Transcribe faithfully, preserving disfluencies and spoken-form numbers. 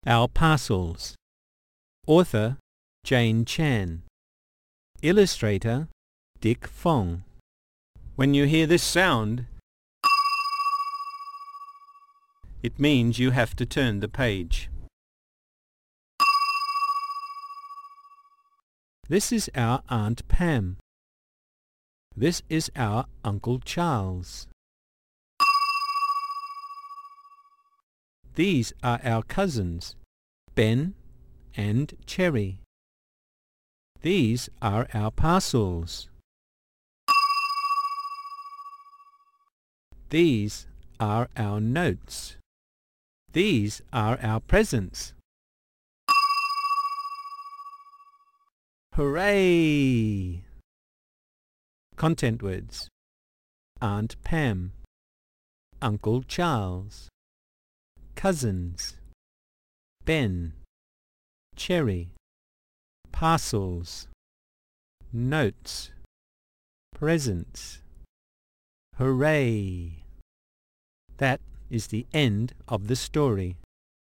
Our Parcels. Author Jane Chan. Illustrator Dick Fong. When you hear this sound, it means you have to turn the page. This is our Aunt Pam. This is our Uncle Charles. These are our cousins, Ben and Cherry. These are our parcels. These are our notes. These are our presents. Hooray! Content words: Aunt Pam, Uncle Charles, cousins, Ben, Cherry, parcels, notes, presents. Hooray! That is the end of the story.